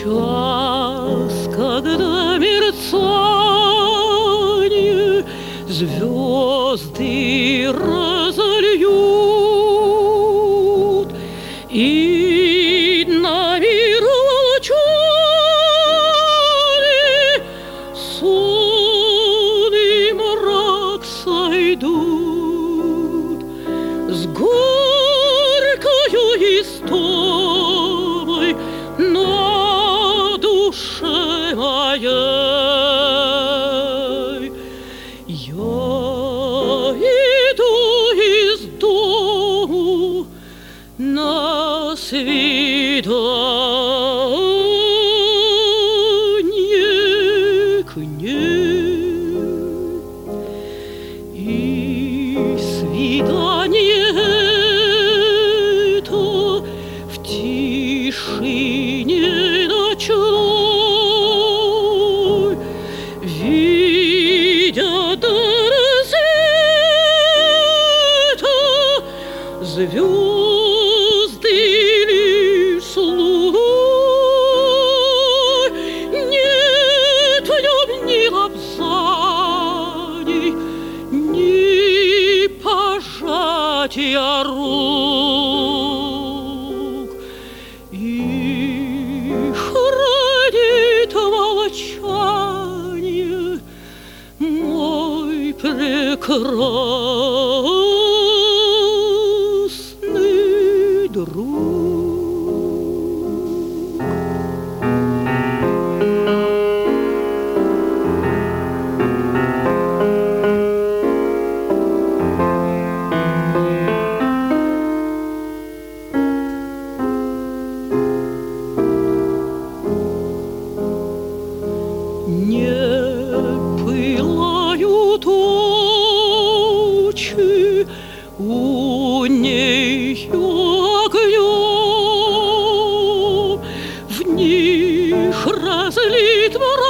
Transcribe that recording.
час, когда мерцание звезды разольют, и на мир лучами сон и мрак сойдут с горькою истомой на душе моей. Я иду из дому на свидание к ней, и свидание это в тишине ночной, видя до рассвета звезды лишь луной. Нет в нем ни лапзаний, ни пожатия рук, и хранит молчание мой прекрасный друг. Не пылают очи у нее огнем, в них разлит мрак